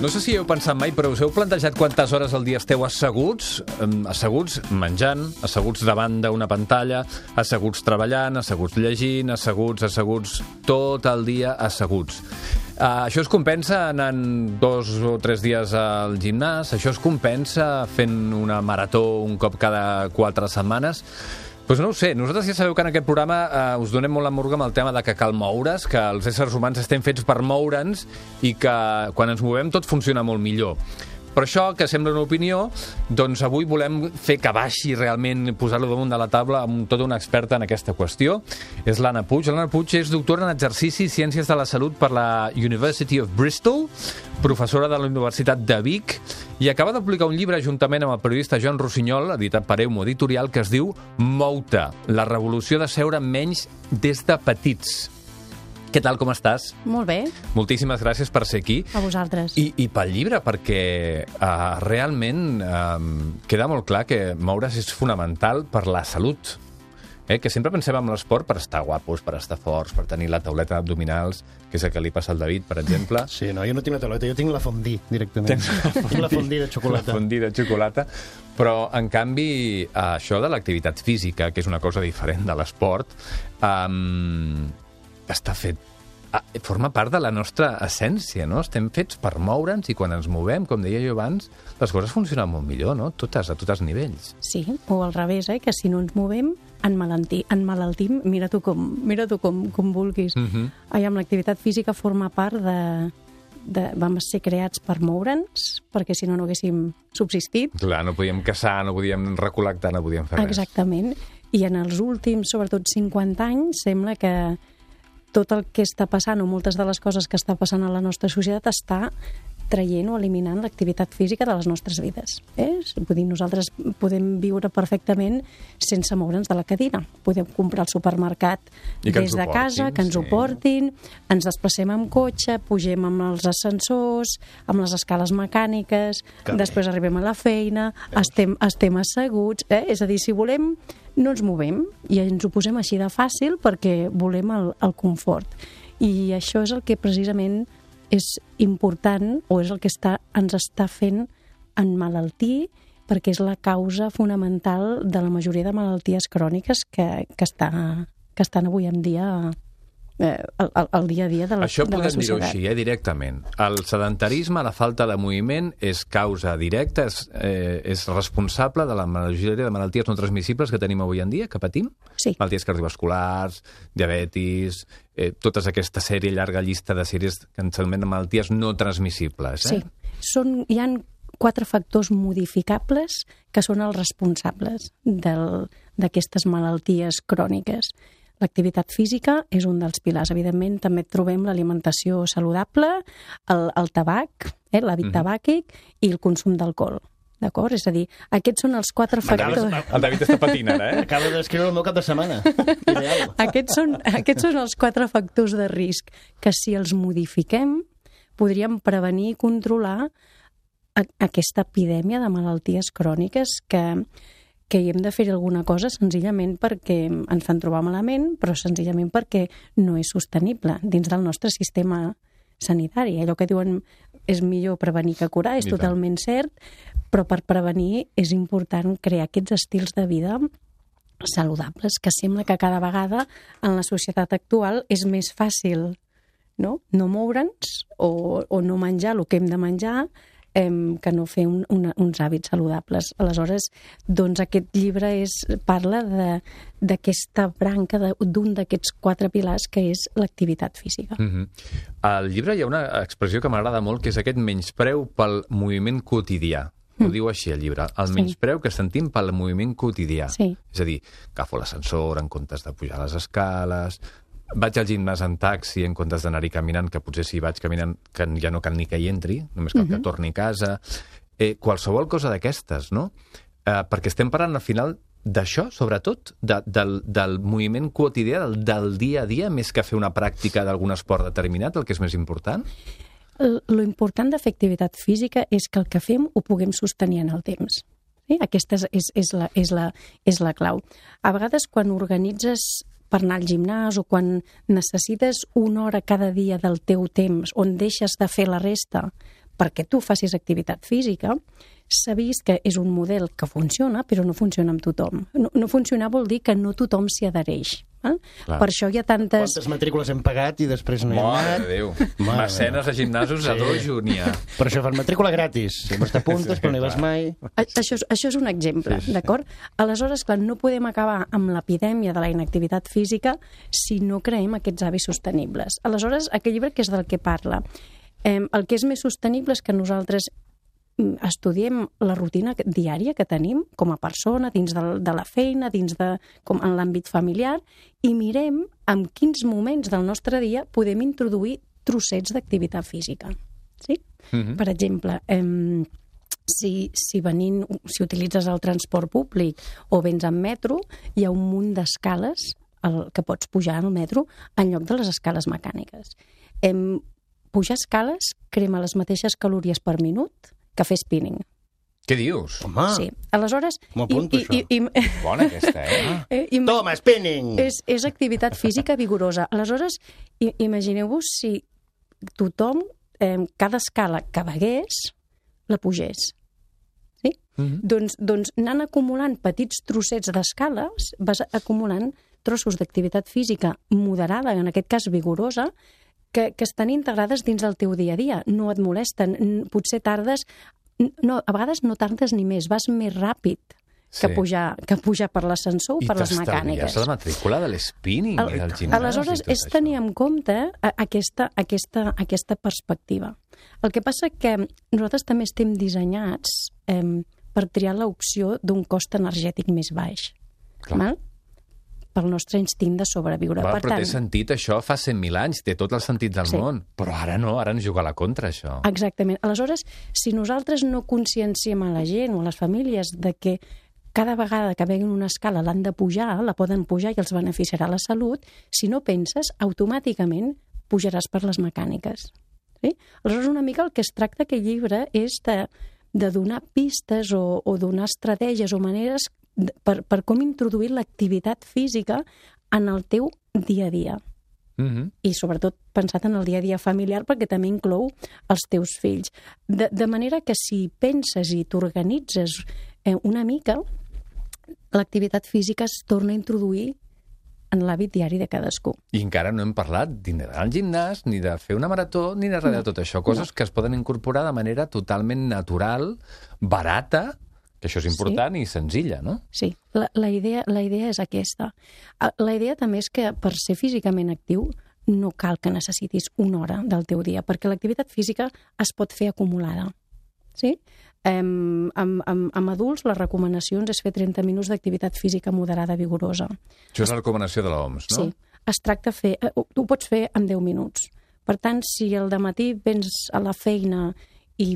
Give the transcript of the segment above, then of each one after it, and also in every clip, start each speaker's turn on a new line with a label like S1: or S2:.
S1: No sé si heu pensat mai, però us heu plantejat quantes hores al dia esteu asseguts? Asseguts menjant, asseguts davant d'una pantalla, asseguts treballant, asseguts llegint, asseguts, tot el dia asseguts. Això es compensa anant 2 o 3 dies al gimnàs, això es compensa fent una marató un cop cada 4 setmanes. Doncs no ho sé, nosaltres ja sabeu que en aquest programa us donem molt la morga amb el tema de que cal moure's, que els éssers humans estem fets per moure'ns i que quan ens movem tot funciona molt millor. Però això, que sembla una opinió, doncs avui volem fer que baixi realment, posar-lo damunt de la taula amb tota una experta en aquesta qüestió. És l'Anna Puig. L'Anna Puig és doctora en exercici i ciències de la salut per la University of Bristol, professora de la Universitat de Vic, i acaba de publicar un llibre juntament amb el periodista Joan Rossinyol, editat per Eumo Editorial, que es diu Mou-te, la revolució de seure menys des de petits. Què tal, com estàs?
S2: Molt bé.
S1: Moltíssimes gràcies per ser aquí.
S2: A vosaltres.
S1: I pel llibre, perquè realment queda molt clar que moure's és fonamental per la salut. Que sempre pensem en l'esport per estar guapos, per estar forts, per tenir la tauleta d'abdominals, que és el que li passa al David, per exemple.
S3: Sí, no, jo no tinc la tauleta, jo tinc la fondue, directament. Tinc la fondue de xocolata.
S1: La fondue de xocolata. Però, en canvi, això de l'activitat física, que és una cosa diferent de l'esport, està fet, forma part de la nostra essència, no? Estem fets per moure'ns i quan ens movem, com deia jo abans, les coses funcionen molt millor, no? A tots els nivells.
S2: Sí, o al revés, que si no ens movem, emmalaltim, mira tu com vulguis. Amb l'activitat física forma part vam ser creats per moure'ns, perquè si no haguéssim subsistit.
S1: Clar, no podíem caçar, no podíem recol·lectar, no podíem fer res.
S2: Exactament. I en els últims, sobretot 50 anys, sembla que tot el que està passant, o moltes de les coses que està passant a la nostra societat, està traient o eliminant l'activitat física de les nostres vides. Vull dir, nosaltres podem viure perfectament sense moure'ns de la cadira. Podem comprar al supermercat des de casa, que ens ho portin, ens desplacem amb cotxe, pugem amb els ascensors, amb les escales mecàniques, després arribem a la feina, estem asseguts. És a dir, si volem, no ens movem i ens ho posem així de fàcil perquè volem el confort. I això és el que precisament és important, o és el que ens està fent emmalaltir, perquè és la causa fonamental de la majoria de malalties cròniques que estan avui en dia al dia a dia de la societat.
S1: Això podem dir-ho així, directament. El sedentarisme, la falta de moviment, és causa directa, és responsable de la majoria de malalties no transmissibles que tenim avui en dia, que patim.
S2: Sí.
S1: Malalties cardiovasculars, diabetis, tota aquesta sèrie, llarga llista de sèries que ens anomenen malalties no transmissibles.
S2: Sí. Hi ha 4 factors modificables que són els responsables d'aquestes malalties cròniques. L'activitat física és un dels pilars. Evidentment, també trobem l'alimentació saludable, el tabac, l'hàbit tabàquic i el consum d'alcohol. D'acord? És a dir, aquests són els 4 factors...
S1: El David està patint ara,
S3: Acabo d'escriure el meu cap de setmana. Ideal.
S2: Aquests són els 4 factors de risc que, si els modifiquem, podríem prevenir i controlar aquesta epidèmia de malalties cròniques que hi hem de fer alguna cosa senzillament perquè ens fan trobar malament, però senzillament perquè no és sostenible dins del nostre sistema sanitari. Allò que diuen és millor prevenir que curar, és totalment cert, però per prevenir és important crear aquests estils de vida saludables, que sembla que cada vegada en la societat actual és més fàcil no moure'ns o no menjar el que hem de menjar, que no fer uns hàbits saludables. Aleshores, doncs aquest llibre parla d'aquesta branca, d'un d'aquests 4 pilars, que és l'activitat física.
S1: Al llibre hi ha una expressió que m'agrada molt, que és aquest menyspreu pel moviment quotidià. Ho diu així el llibre, el menyspreu que sentim pel moviment quotidià.
S2: Sí.
S1: És a dir, agafo l'ascensor en comptes de pujar les escales, vaig al gimnàs en taxi en comptes d'anar-hi caminant, que potser si vaig caminant que ja no cal ni que hi entri, només cal que torni a casa. Qualsevol cosa d'aquestes, no? Perquè estem parlant al final d'això, sobretot, del moviment quotidià, del dia a dia, més que fer una pràctica d'algun esport determinat, el que és més important?
S2: Lo important de fer activitat física és que el que fem ho puguem sostenir en el temps. Aquesta és la clau. A vegades, quan organitzes per anar al gimnàs o quan necessites una hora cada dia del teu temps on deixes de fer la resta perquè tu facis activitat física, s'ha vist que és un model que funciona, però no funciona amb tothom. No funcionar vol dir que no tothom s'hi adhereix. Per això hi ha tantes...
S3: Quantes matrícules hem pagat i després no hi hem
S1: Mare
S3: anat?
S1: de Déu. Mecenes de gimnasos a dojo n'hi ha.
S3: Per això fan matrícula gratis. Sempre t'apuntes, però no hi vas mai.
S2: Això és un exemple, d'acord? Aleshores, clar, no podem acabar amb l'epidèmia de la inactivitat física si no creem aquests hàbits sostenibles. Aleshores, aquest llibre, què és del que parla? El que és més sostenible és que nosaltres estudiem la rutina diària que tenim com a persona, dins de la feina, com en l'àmbit familiar, i mirem en quins moments del nostre dia podem introduir trossets d'activitat física. Sí? Per exemple, si utilitzes el transport públic o vens en metro, hi ha un munt d'escales que pots pujar al metro en lloc de les escales mecàniques. Pujar escales crema les mateixes calories per minut que fer spinning.
S1: Què dius?
S3: Home,
S2: Sí. Aleshores...
S3: m'ho apunto, això.
S1: Bona aquesta,
S3: Toma, spinning!
S2: És activitat física vigorosa. Aleshores, imagineu-vos si tothom, cada escala que vegués, la pugés. Sí? Doncs anant acumulant petits trossets d'escales, vas acumulant trossos d'activitat física moderada, en aquest cas vigorosa, que estan integrades dins del teu dia a dia. No et molesten. Potser tardes... a vegades no tardes ni més. Vas més ràpid que pujar per l'ascensor o per les mecàniques.
S1: I t'estalvies la matrícula de l'spinning i del gimnàs.
S2: Aleshores, és tenir en compte aquesta perspectiva. El que passa que nosaltres també estem dissenyats per triar l'opció d'un cost energètic més baix. Val? Pel nostre instint de sobreviure.
S1: Però té sentit, això fa 100.000 anys, té tot el sentit del món. Però ara no, ara ens juga a la contra, això.
S2: Exactament. Aleshores, si nosaltres no conscienciem a la gent o a les famílies de que cada vegada que veguin una escala l'han de pujar, la poden pujar i els beneficiarà la salut, si no penses, automàticament pujaràs per les mecàniques. Sí? Aleshores, una mica el que es tracta aquest llibre és de donar pistes o donar estratègies o maneres per com introduir l'activitat física en el teu dia a dia. I sobretot pensat en el dia a dia familiar, perquè també inclou els teus fills. De manera que si penses i t'organitzes una mica, l'activitat física es torna a introduir en l'hàbit diari de cadascú.
S1: I encara no hem parlat d'anar al gimnàs, ni de fer una marató, ni de res de tot això. Coses que es poden incorporar de manera totalment natural, barata, que això és important, i senzilla, no?
S2: Sí, la idea és aquesta. La idea també és que per ser físicament actiu no cal que necessitis una hora del teu dia, perquè l'activitat física es pot fer acumulada. Sí? Amb adults les recomanacions és fer 30 minuts d'activitat física moderada vigorosa.
S1: Això és la recomanació de l'OMS, no?
S2: Sí, es tracta de fer... Ho pots fer en 10 minuts. Per tant, si al dematí vens a la feina i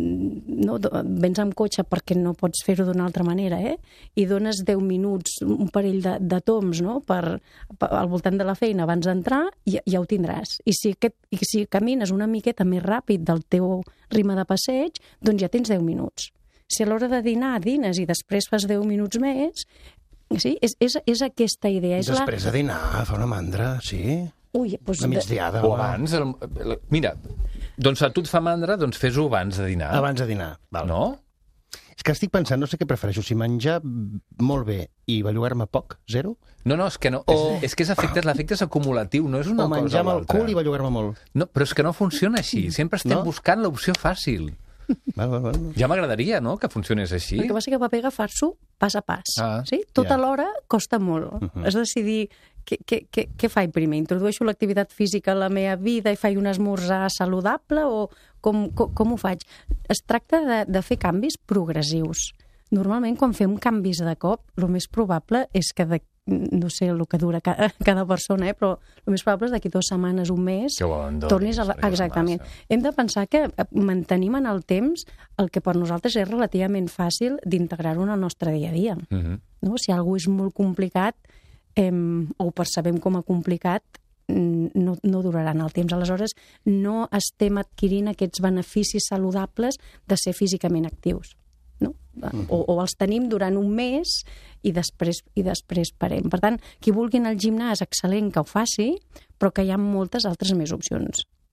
S2: vens amb cotxe perquè no pots fer-ho d'una altra manera, i dones 10 minuts, un parell de toms, no? Al voltant de la feina abans d'entrar, ja ho tindràs. I si camines una miqueta més ràpid del teu ritme de passeig, doncs ja tens 10 minuts. Si a l'hora de dinar dines i després fas 10 minuts més, sí? És aquesta idea.
S3: Després de dinar, fa una mandra, sí?
S2: Ui, doncs...
S3: La migdiada.
S1: O abans. Mira, doncs a tu et fa mandra, doncs fes-ho abans de dinar.
S3: Abans de dinar, val.
S1: No?
S3: És que estic pensant, no sé què prefereixo, si menjar molt bé i bellugar-me poc, zero?
S1: No, és que no. És que l'efecte és acumulatiu, no és una cosa o l'altra.
S3: O menjar amb el cul i bellugar-me molt.
S1: No, però és que no funciona així. Sempre estem buscant l'opció fàcil.
S3: Val.
S1: Ja m'agradaria, no?, que funcionés així.
S2: El que passa que va per agafar-s'ho pas a pas. Sí? Tot alhora costa molt. Has de decidir què faig primer? Introdueixo l'activitat física a la meva vida i faig un esmorzar saludable o com ho faig? Es tracta de fer canvis progressius. Normalment, quan fem canvis de cop, el més probable és que no sé el que dura cada persona, però el més probable és d'aquí 2 setmanes, un mes, tornis a exactament. Hem de pensar que mantenim en el temps el que per nosaltres és relativament fàcil d'integrar-ho en el nostre dia a dia. No? Si alguna cosa és molt complicat o ho percebem com a complicat, no durarà en el temps. Aleshores, no estem adquirint aquests beneficis saludables de ser físicament actius. No? O els tenim durant un mes i després parem. Per tant, qui vulgui anar al gimnàs, excel·lent que ho faci, però que hi ha moltes altres més opcions.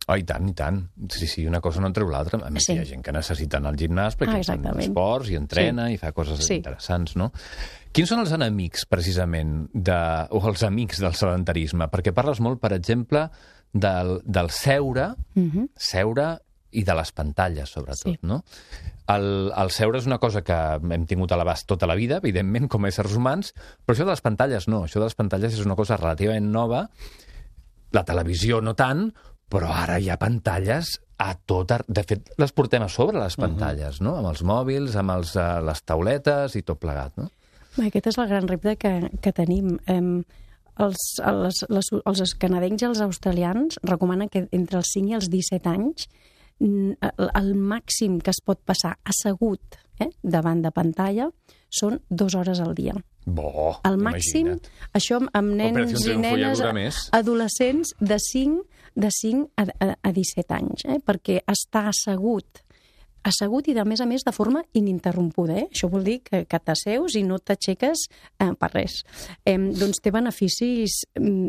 S1: Oh, i tant, i tant. Sí, una cosa no en treu l'altra. A més, hi ha gent que necessita anar al gimnàs perquè fan esports i entrena i fa coses interessants, no? Quins són els enemics, precisament, o els amics del sedentarisme? Perquè parles molt, per exemple, del seure i de les pantalles, sobretot, no? El seure és una cosa que hem tingut a l'abast tota la vida, evidentment, com a éssers humans, però això de les pantalles no. Això de les pantalles és una cosa relativament nova. La televisió no tant, però ara hi ha pantalles a tot... De fet, les portem a sobre, les pantalles, no? Amb els mòbils, amb les tauletes i tot plegat, no?
S2: Aquest és el gran repte que tenim. Els canadencs i els australians recomanen que entre els 5 i els 17 anys el màxim que es pot passar assegut davant de pantalla són 2 hores al dia.
S1: Bo,
S2: el màxim,
S1: imagina't.
S2: Això amb nens i nenes adolescents de 5 a 17 anys, perquè està assegut i, a més, de forma ininterrompuda. Això vol dir que t'asseus i no t'aixeques per res. Doncs té beneficis...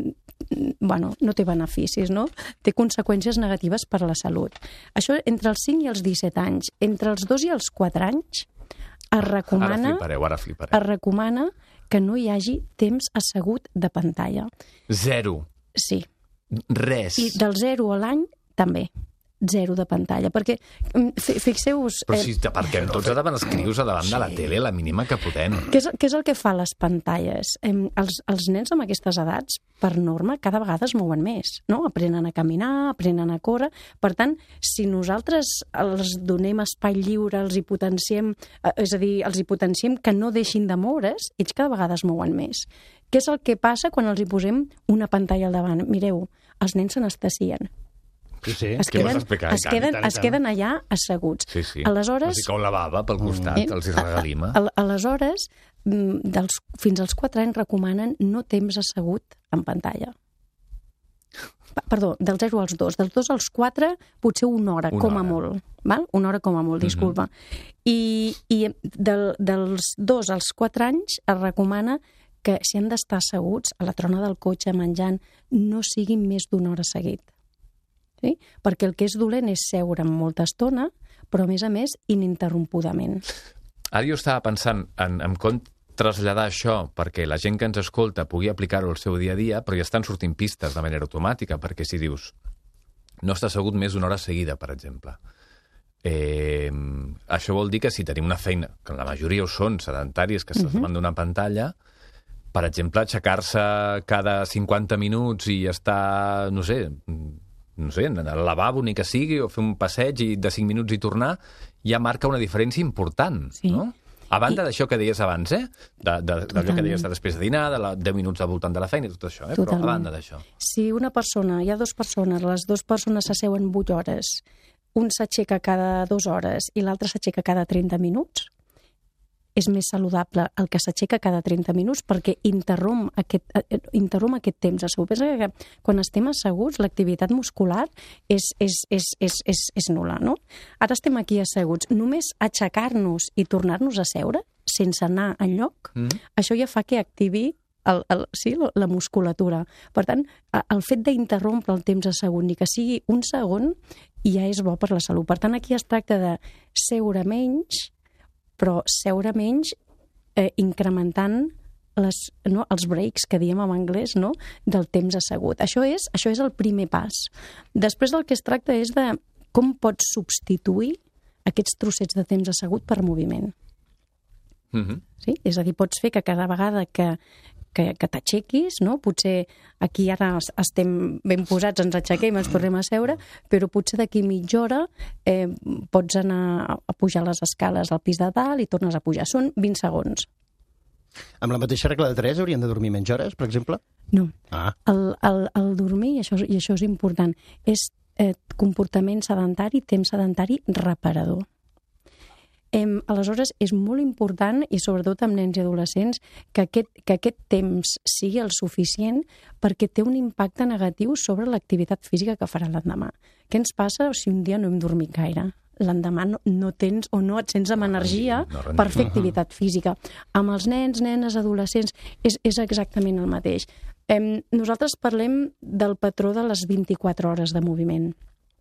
S2: no té beneficis, no? Té conseqüències negatives per a la salut. Això entre els 5 i els 17 anys. Entre els 2 i els 4 anys es recomana...
S1: Ara flipareu.
S2: Es recomana que no hi hagi temps assegut de pantalla.
S1: 0.
S2: Sí.
S1: Res.
S2: I del 0 a l'any, també. 0 de pantalla, perquè fixeu-vos...
S1: Però si perquè tots davant els crios a davant de la tele, la mínima que podem.
S2: Què és el que fa les pantalles? Els nens amb aquestes edats, per norma, cada vegada es mouen més, no? Aprenen a caminar, aprenen a córrer. Per tant, si nosaltres els donem espai lliure, els hi potenciem, és a dir, els hi potenciem que no deixin de moure's, ells cada vegada es mouen més. Què és el que passa quan els hi posem una pantalla al davant? Mireu, els nens s'anestesien.
S3: Sí.
S2: Es queden allà asseguts.
S1: Sí.
S2: Aleshores,
S1: els hi cau la bava pel costat, els hi regalima.
S2: Aleshores, fins als 4 anys recomanen no temps assegut en pantalla. Perdó, del 0 als 2. Dels 2 als 4, potser una hora, com a molt. Val? Una hora com a molt, disculpa. I dels 2 als 4 anys es recomana que si han d'estar asseguts a la trona del cotxe menjant, no siguin més d'una hora seguit. Sí? Perquè el que és dolent és seure amb molta estona, però a més ininterrompudament.
S1: Ara jo estava pensant en com traslladar això perquè la gent que ens escolta pugui aplicar-ho al seu dia a dia, però ja estan sortint pistes de manera automàtica, perquè si dius no està assegut més d'una hora seguida, per exemple. Això vol dir que si tenim una feina, que la majoria ho són, sedentaris, que s'estan davant d'una pantalla, per exemple, aixecar-se cada 50 minuts i estar, no sé, al lavabo ni que sigui, o fer un passeig de 5 minuts i tornar, ja marca una diferència important, no? A banda d'això que deies abans, d'allò que deies de després de dinar, de 10 minuts al voltant de la feina i tot això, però a banda d'això.
S2: Si hi ha 2 persones, les 2 persones s'asseuen 8 hores, un s'aixeca cada 2 hores i l'altre s'aixeca cada 30 minuts, és més saludable el que s'aixeca cada 30 minuts perquè interromp aquest temps assegut. Pensa que quan estem asseguts l'activitat muscular és nul·la, no? Ara estem aquí asseguts. Només aixecar-nos i tornar-nos a seure sense anar enlloc, això ja fa que activi la musculatura. Per tant, el fet d'interrompre el temps assegut, ni que sigui un segon, ja és bo per la salut. Per tant, aquí es tracta de seure menys, però seure menys incrementant els breaks, que diem en anglès, no? Del temps assegut. Això és el primer pas. Després del que es tracta és de com pots substituir aquests trossets de temps assegut per moviment. Sí? És a dir, pots fer que cada vegada que t'aixequis, no? Potser aquí ara estem ben posats, ens aixequem, ens tornem a seure, però potser d'aquí mitja hora pots anar a pujar les escales al pis de dalt i tornes a pujar. Són 20 segons.
S3: Amb la mateixa regla de 3 haurien de dormir menys hores, per exemple?
S2: No. El dormir, i això és important, és comportament sedentari, temps sedentari reparador. Aleshores, és molt important, i sobretot amb nens i adolescents, que aquest temps sigui el suficient perquè té un impacte negatiu sobre l'activitat física que farà l'endemà. Què ens passa si un dia no hem dormit gaire? L'endemà no tens o no et sents amb energia per fer activitat física. Amb els nens, nenes, adolescents, és exactament el mateix. Nosaltres parlem del patró de les 24 hores de moviment.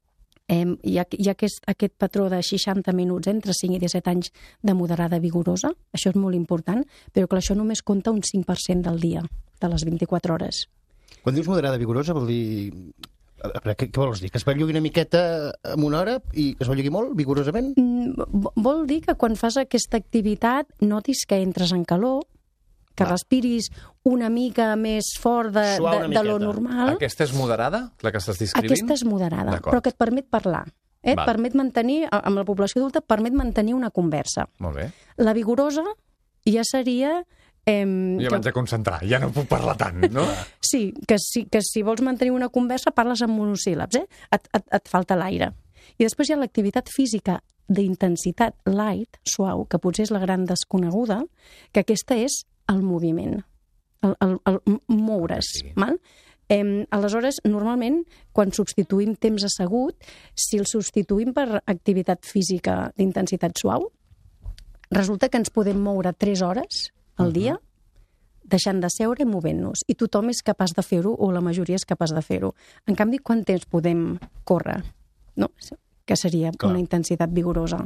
S2: Hi ha aquest patró de 60 minuts entre 5 i 17 anys de moderada vigorosa, això és molt important, però clar, això només compta un 5% del dia, de les 24 hores.
S3: Quan dius moderada vigorosa vol dir... Què vols dir? Que es bellugui una miqueta en una hora i que es bellugui molt, vigorosament?
S2: Vol dir que quan fas aquesta activitat notis que entres en calor, que respiris una mica més fort de lo normal.
S1: Aquesta és moderada, la que estàs descrivint?
S2: Aquesta és moderada, però que et permet parlar. Et permet mantenir, amb la població adulta, permet mantenir una conversa.
S1: Molt bé.
S2: La vigorosa ja seria...
S1: Ja m'haig de concentrar, ja no puc parlar tant, no?
S2: Sí, que si vols mantenir una conversa parles en monosíl·labs, et falta l'aire. I després hi ha l'activitat física d'intensitat light, suau, que potser és la gran desconeguda, que aquesta és el moviment, el moure's. Sí. Val? Aleshores, normalment, quan substituïm temps assegut, si el substituïm per activitat física d'intensitat suau, resulta que ens podem moure 3 hores al dia, deixant de seure i movent-nos. I tothom és capaç de fer-ho, o la majoria és capaç de fer-ho. En canvi, quant temps podem córrer? No? Que seria una intensitat vigorosa.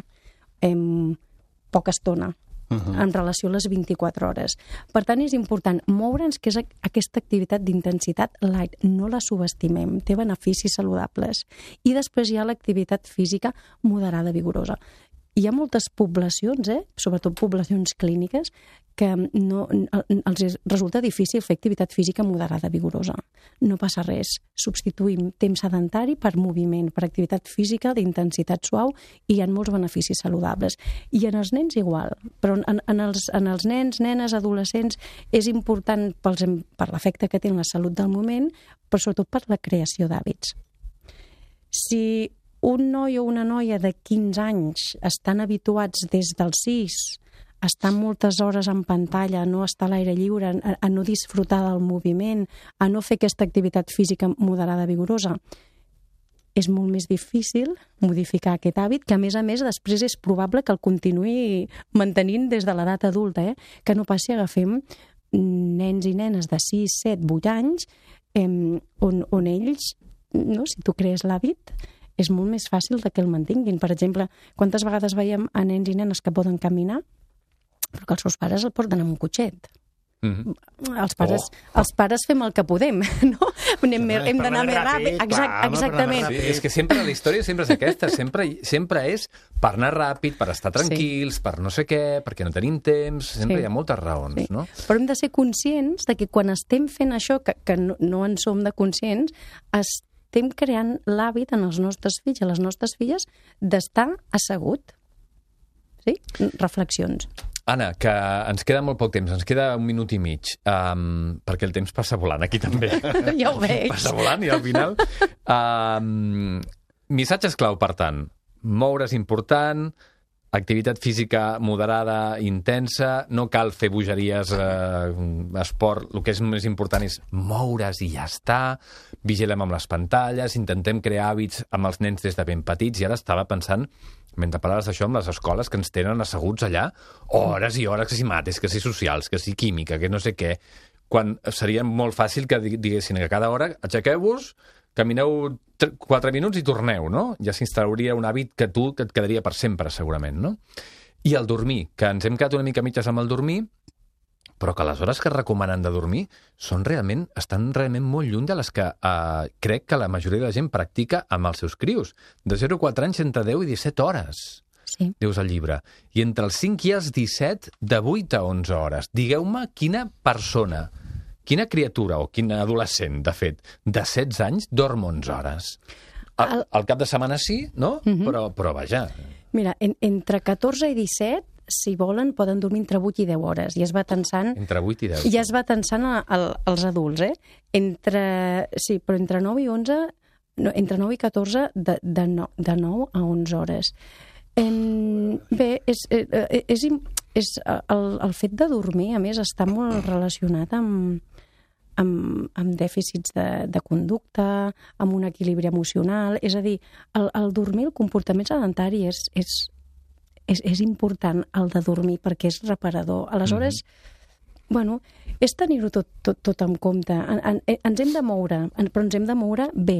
S2: Poca estona, en relació a les 24 hores. Per tant, és important moure'ns, que és aquesta activitat d'intensitat light. No la subestimem, té beneficis saludables. I després hi ha l'activitat física moderada vigorosa. Hi ha moltes poblacions, sobretot poblacions clíniques, que els resulta difícil fer activitat física moderada vigorosa. No passa res. Substituïm temps sedentari per moviment, per activitat física d'intensitat suau, i hi ha molts beneficis saludables. I en els nens igual, però en els nens, nenes, adolescents, és important per l'efecte que té en la salut del moment, però sobretot per la creació d'hàbits. Si un noi o una noia de 15 anys estan habituats des dels 6 a estar moltes hores en pantalla, a no estar a l'aire lliure, a no disfrutar del moviment, a no fer aquesta activitat física moderada vigorosa, és molt més difícil modificar aquest hàbit, que a més després és probable que el continuï mantenint des de l'edat adulta, que no passi, agafem nens i nenes de 6, 7, 8 anys, on ells, no, si tu crees l'hàbit, és molt més fàcil que el mantinguin. Per exemple, quantes vegades veiem a nens i nenes que poden caminar, però que els seus pares el porten amb un cotxet. Els pares fem el que podem, no? Hem d'anar més ràpid. Exactament.
S1: Sí, és que sempre la història sempre és aquesta, sempre és per anar ràpid, per estar tranquils, per no sé què, perquè no tenim temps, sempre hi ha moltes raons, no?
S2: Però hem de ser conscients de que quan estem fent això, que no en som de conscients, estem creant l'hàbit en els nostres fills i les nostres filles d'estar assegut. Sí? Reflexions.
S1: Anna, que ens queda molt poc temps, ens queda 1 minut i mig, perquè el temps passa volant, aquí també.
S2: Ja ho veig.
S1: Passa volant i al final... Missatges clau, per tant. Moure's important, activitat física moderada, intensa, no cal fer bogeries, esport, el que és més important és moure's i ja està, vigilem amb les pantalles, intentem crear hàbits amb els nens des de ben petits, i ara estava pensant, mentre parlaves d'això, amb les escoles que ens tenen asseguts allà, hores i hores, que si mates, que si socials, que si química, que no sé què, quan seria molt fàcil que diguessin que cada hora aixequeu-vos, camineu 4 minuts i torneu, no? Ja s'instauria un hàbit que et quedaria per sempre, segurament, no? I el dormir, que ens hem quedat una mica mitges amb el dormir, però que les hores que es recomanen de dormir estan realment molt lluny de les que crec que la majoria de la gent practica amb els seus crios. De 0 a 4 anys, entre 10 i 17 hores, dius al llibre. I entre els 5 i els 17, de 8 a 11 hores. Digueu-me quina persona, quina criatura o quin adolescent, de fet, de 16 anys dorm 11 hores. Al cap de setmana sí, no? Però vaja.
S2: Mira, entre 14 i 17, si volen, poden dormir entre 8 i 10 hores. I es va tensant...
S1: Entre 8 i 10.
S2: Ja es va tensant als adults, Sí, però entre 9 i 11... No, entre 9 i 14, de 9 a 11 hores. Bé, és el fet de dormir, a més, està molt relacionat amb dèficits de conducta, amb un equilibri emocional. És a dir, el dormir, el comportament sedentari és important, el de dormir, perquè és reparador. Aleshores, bueno, és tenir-ho tot en compte. Ens hem de moure, però ens hem de moure bé.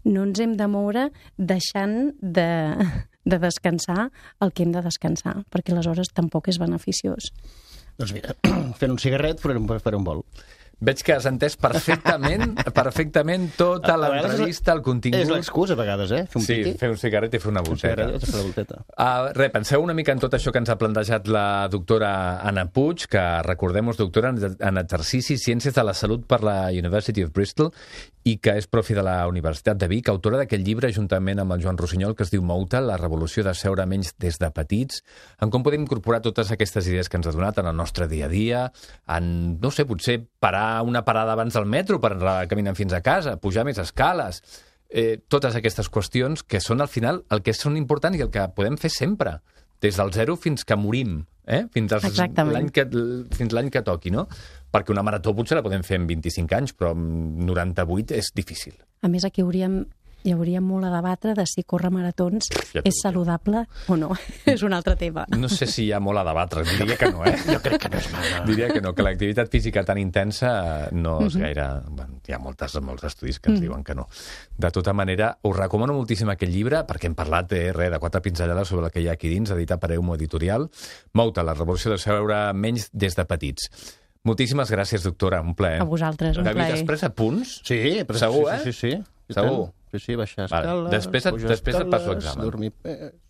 S2: no ens hem de moure deixant de descansar el que hem de descansar, perquè aleshores tampoc és beneficiós.
S3: Doncs mira, fent un cigarret faré un vol.
S1: Veig que has entès perfectament tota l'entrevista, el contingut.
S3: És l'excusa, a vegades, Fer un piqui.
S1: Fer un cigarret i fer una volteta. Penseu una mica en tot això que ens ha plantejat la doctora Anna Puig, que, recordem-nos, doctora en exercici i ciències de la salut per la University of Bristol i que és profi de la Universitat de Vic, autora d'aquest llibre, juntament amb el Joan Rossinyol, que es diu Mouta, la revolució de seure menys des de petits, en com podem incorporar totes aquestes idees que ens ha donat en el nostre dia a dia, en, no sé, potser parar una parada abans del metro per caminar fins a casa, pujar més escales, totes aquestes qüestions que són al final el que són importants i el que podem fer sempre, des del zero fins que morim, fins l'any que toqui, no? Perquè una marató potser la podem fer en 25 anys, però en 98 és difícil.
S2: A més, aquí hi hauria molt a debatre de si córrer maratons és saludable o no. És un altre tema.
S1: No sé si hi ha molt a debatre, diria que no,
S3: Jo crec que no és mal.
S1: Diria que no, que l'activitat física tan intensa no és gaire... Bueno, hi ha molts estudis que ens diuen que no. De tota manera, us recomano moltíssim aquest llibre, perquè hem parlat de 4 pinzellades sobre el que hi ha aquí dins, editat per Eumo Editorial. Mouta, la revolució de seure menys des de petits. Moltíssimes gràcies, doctora, un plaer.
S2: A vosaltres, un plaer.
S1: David, després a punts?
S3: Sí,
S1: segur,
S3: Sí.
S1: Segur?
S3: Sí, baixar escales,
S1: Després et passo l'examen.
S3: Dormir...